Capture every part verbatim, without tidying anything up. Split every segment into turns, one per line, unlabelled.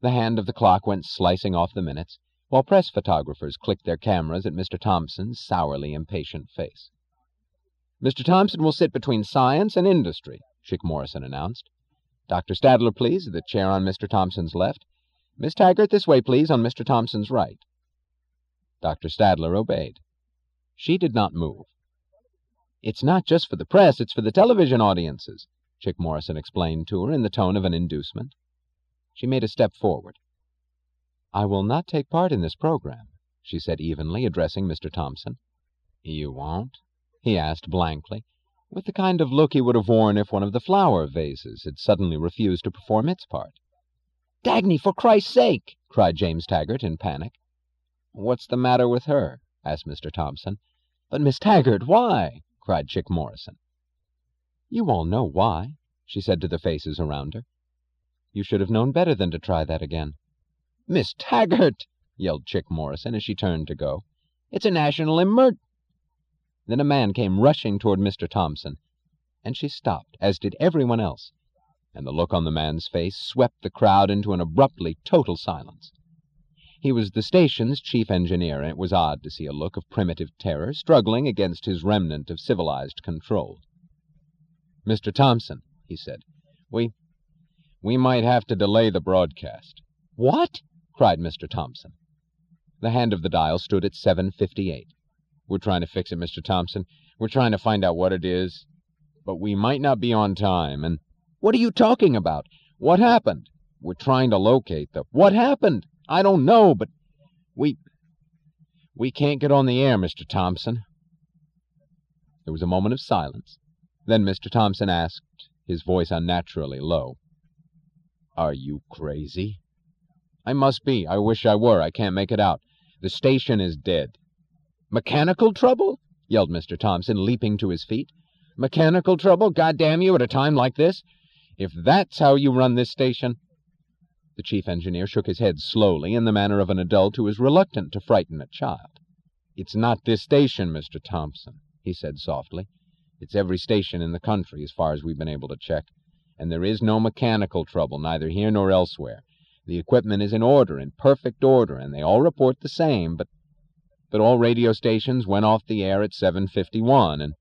The hand of the clock went slicing off the minutes, while press photographers clicked their cameras at Mister Thompson's sourly impatient face. "Mister Thompson will sit between science and industry," Chick Morrison announced. "Doctor Stadler, please, the chair on Mister Thompson's left. Miss Taggart, this way, please, on Mister Thompson's right." Doctor Stadler obeyed. She did not move. "It's not just for the press, it's for the television audiences," Chick Morrison explained to her in the tone of an inducement. She made a step forward. "I will not take part in this program," she said evenly, addressing Mister Thompson. "You won't?" he asked blankly, with the kind of look he would have worn if one of the flower vases had suddenly refused to perform its part. "Dagny, for Christ's sake!" cried James Taggart in panic. "What's the matter with her?" asked Mister Thompson. "But, Miss Taggart, why?" cried Chick Morrison. "You all know why," she said to the faces around her. "You should have known better than to try that again." "Miss Taggart!" yelled Chick Morrison as she turned to go. "It's a national emer—" Then a man came rushing toward Mister Thompson, and she stopped, as did everyone else, and the look on the man's face swept the crowd into an abruptly total silence. He was the station's chief engineer, and it was odd to see a look of primitive terror struggling against his remnant of civilized control. "Mister Thompson," he said, we... we might have to delay the broadcast." "What?" cried Mister Thompson. The hand of the dial stood at seven fifty-eight. "We're trying to fix it, Mister Thompson. We're trying to find out what it is. But we might not be on time, and—" "What are you talking about? What happened?" "We're trying to locate the—" "What happened?" "I don't know, but we... we can't get on the air, Mister Thompson." There was a moment of silence. Then Mister Thompson asked, his voice unnaturally low, "Are you crazy?" "I must be. I wish I were. I can't make it out. The station is dead." "Mechanical trouble?" yelled Mister Thompson, leaping to his feet. "Mechanical trouble, goddamn you, at a time like this? If that's how you run this station—" The chief engineer shook his head slowly in the manner of an adult who is reluctant to frighten a child. "It's not this station, Mister Thompson," he said softly. "It's every station in the country, as far as we've been able to check. And there is no mechanical trouble, neither here nor elsewhere. The equipment is in order, in perfect order, and they all report the same, but... but all radio stations went off the air at seven fifty-one, and...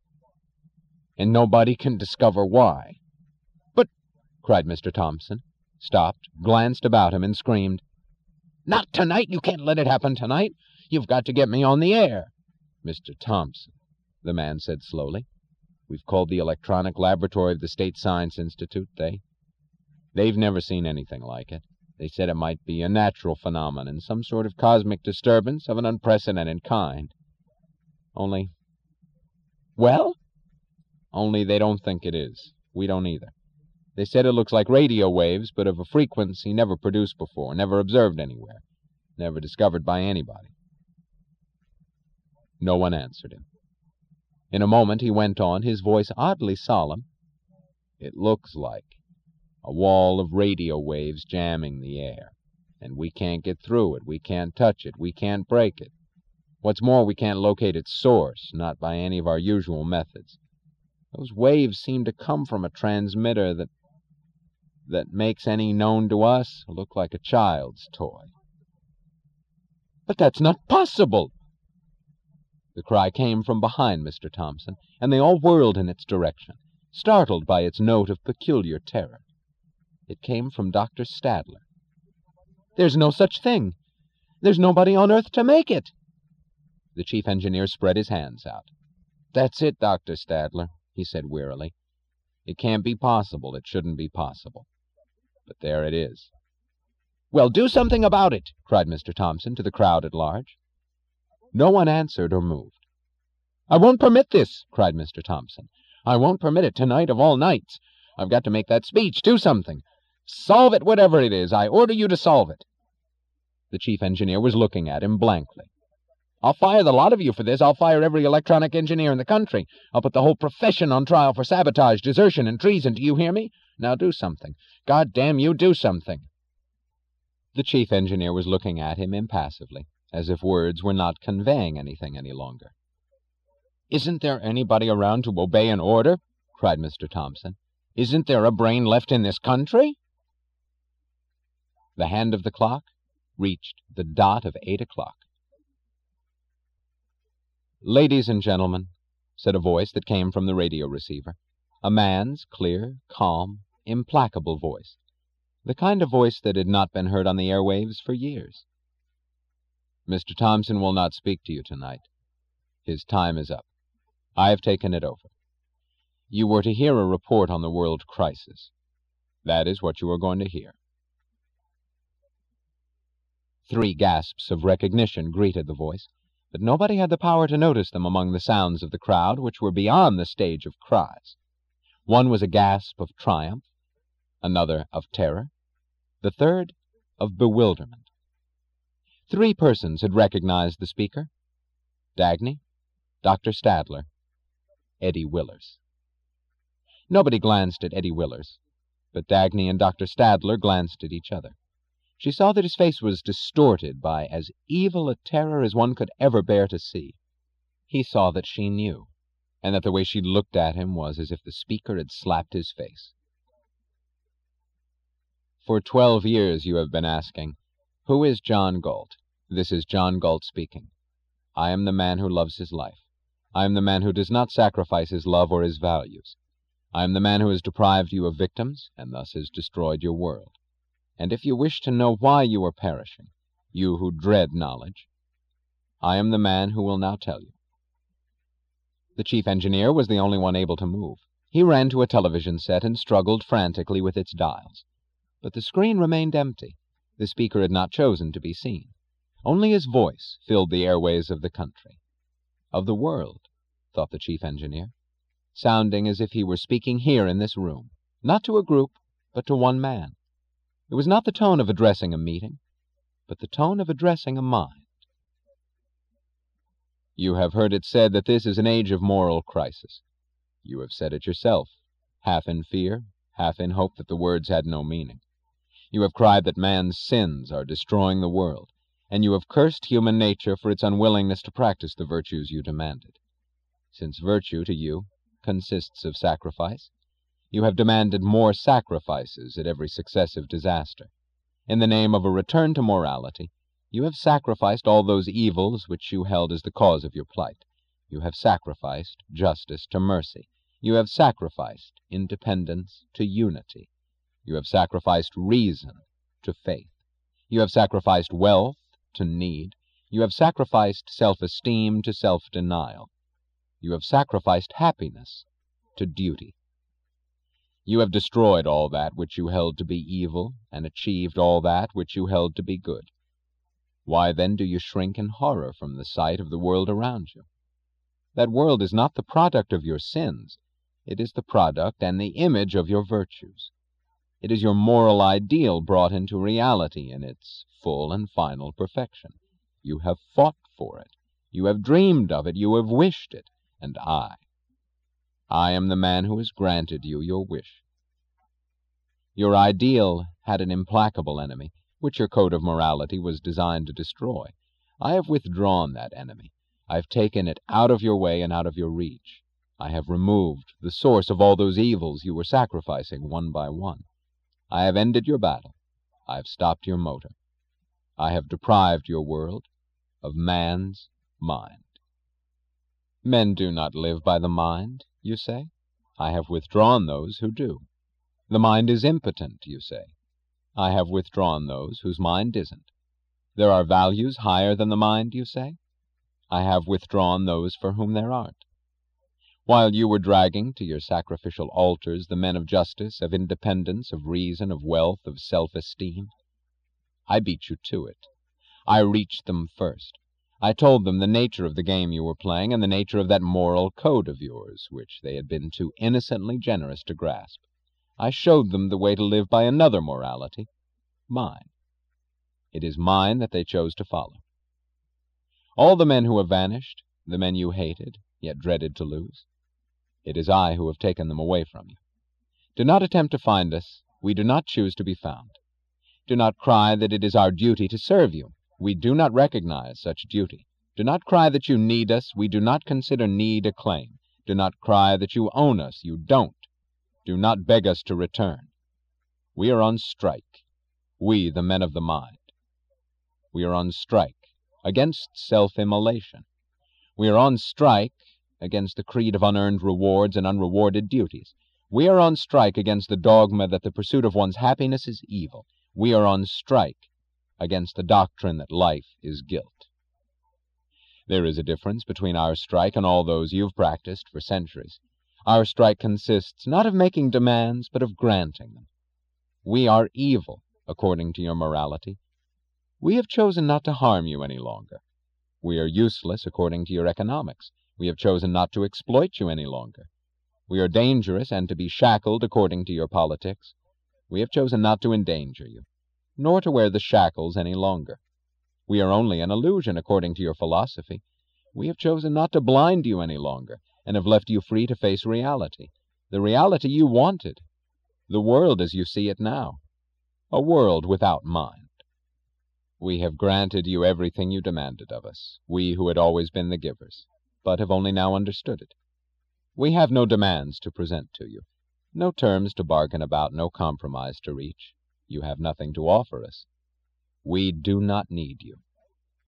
and nobody can discover why." "But—" cried Mister Thompson, stopped, glanced about him, and screamed, "Not tonight! You can't let it happen tonight! You've got to get me on the air!" "Mister Thompson," the man said slowly, "we've called the electronic laboratory of the State Science Institute. They... they've never seen anything like it. They said it might be a natural phenomenon, some sort of cosmic disturbance of an unprecedented kind. Only...
Well?
Only they don't think it is. We don't either. They said it looks like radio waves, but of a frequency never produced before, never observed anywhere, never discovered by anybody." No one answered him. In a moment he went on, his voice oddly solemn. "It looks like a wall of radio waves jamming the air, and we can't get through it, we can't touch it, we can't break it. What's more, we can't locate its source, not by any of our usual methods. Those waves seem to come from a transmitter that that makes any known to us look like a child's toy."
"But that's not possible!"
The cry came from behind Mister Thompson, and they all whirled in its direction, startled by its note of peculiar terror. It came from Doctor Stadler.
"There's no such thing! There's nobody on earth to make it!"
The chief engineer spread his hands out. "That's it, Doctor Stadler," he said wearily. "It can't be possible. It shouldn't be possible. But there it is."
"Well, do something about it!"
cried Mister Thompson to the crowd at large. No one answered or moved.
"I won't permit this!"
cried Mister Thompson. "I won't permit it tonight of all nights. I've got to make that speech. Do something. Solve it, whatever it is. I order you to solve it." The chief engineer was looking at him blankly.
"I'll fire the lot of you for this. I'll fire every electronic engineer in the country. I'll put the whole profession on trial for sabotage, desertion, and treason. Do you hear me? Now do something. God damn you, do something."
The chief engineer was looking at him impassively, as if words were not conveying anything any longer. "Isn't there anybody around to obey an order?" cried Mister Thompson. "Isn't there a brain left in this country?" The hand of the clock reached the dot of eight o'clock. "Ladies and gentlemen," said a voice that came from the radio receiver, a man's clear, calm, implacable voice, the kind of voice that had not been heard on the airwaves for years. "Mister Thompson will not speak to you tonight. His time is up. I have taken it over. You were to hear a report on the world crisis. That is what you are going to hear." Three gasps of recognition greeted the voice, but nobody had the power to notice them among the sounds of the crowd, which were beyond the stage of cries. One was a gasp of triumph, another of terror, the third of bewilderment. Three persons had recognized the speaker: Dagny, Doctor Stadler, Eddie Willers. Nobody glanced at Eddie Willers, but Dagny and Doctor Stadler glanced at each other. She saw that his face was distorted by as evil a terror as one could ever bear to see. He saw that she knew, and that the way she looked at him was as if the speaker had slapped his face. "For twelve years you have been asking, 'Who is John Galt?' This is John Galt speaking. I am the man who loves his life. I am the man who does not sacrifice his love or his values. I am the man who has deprived you of victims, and thus has destroyed your world. And if you wish to know why you are perishing, you who dread knowledge, I am the man who will now tell you." The chief engineer was the only one able to move. He ran to a television set and struggled frantically with its dials. But the screen remained empty. The speaker had not chosen to be seen. Only his voice filled the airways of the country. Of the world, thought the chief engineer, sounding as if he were speaking here in this room, not to a group, but to one man. It was not the tone of addressing a meeting, but the tone of addressing a mind. "You have heard it said that this is an age of moral crisis. You have said it yourself, half in fear, half in hope that the words had no meaning. You have cried that man's sins are destroying the world, and you have cursed human nature for its unwillingness to practice the virtues you demanded. Since virtue to you consists of sacrifice, you have demanded more sacrifices at every successive disaster. In the name of a return to morality, you have sacrificed all those evils which you held as the cause of your plight. You have sacrificed justice to mercy. You have sacrificed independence to unity. You have sacrificed reason to faith. You have sacrificed wealth to need. You have sacrificed self-esteem to self-denial. You have sacrificed happiness to duty. You have destroyed all that which you held to be evil, and achieved all that which you held to be good. Why then do you shrink in horror from the sight of the world around you? That world is not the product of your sins. It is the product and the image of your virtues. It is your moral ideal brought into reality in its full and final perfection. You have fought for it. You have dreamed of it. You have wished it. And I, I am the man who has granted you your wish. Your ideal had an implacable enemy, which your code of morality was designed to destroy. I have withdrawn that enemy. I have taken it out of your way and out of your reach. I have removed the source of all those evils you were sacrificing one by one. I have ended your battle. I have stopped your motor. I have deprived your world of man's mind. Men do not live by the mind, you say. I have withdrawn those who do. The mind is impotent, you say. I have withdrawn those whose mind isn't. There are values higher than the mind, you say. I have withdrawn those for whom there aren't. While you were dragging to your sacrificial altars the men of justice, of independence, of reason, of wealth, of self-esteem, I beat you to it. I reached them first. I told them the nature of the game you were playing and the nature of that moral code of yours, which they had been too innocently generous to grasp. I showed them the way to live by another morality, mine. It is mine that they chose to follow. All the men who have vanished, the men you hated, yet dreaded to lose, it is I who have taken them away from you. Do not attempt to find us. We do not choose to be found. Do not cry that it is our duty to serve you. We do not recognize such duty. Do not cry that you need us. We do not consider need a claim. Do not cry that you own us. You don't. Do not beg us to return. We are on strike. We, the men of the mind. We are on strike against self-immolation. We are on strike against the creed of unearned rewards and unrewarded duties. We are on strike against the dogma that the pursuit of one's happiness is evil. We are on strike against the doctrine that life is guilt. There is a difference between our strike and all those you've practiced for centuries. Our strike consists not of making demands, but of granting them. We are evil, according to your morality. We have chosen not to harm you any longer. We are useless, according to your economics. We have chosen not to exploit you any longer. We are dangerous and to be shackled, according to your politics. We have chosen not to endanger you, nor to wear the shackles any longer. We are only an illusion, according to your philosophy. We have chosen not to blind you any longer, and have left you free to face reality, the reality you wanted, the world as you see it now, a world without mind. We have granted you everything you demanded of us, we who had always been the givers, but have only now understood it. We have no demands to present to you, no terms to bargain about, no compromise to reach. You have nothing to offer us. We do not need you.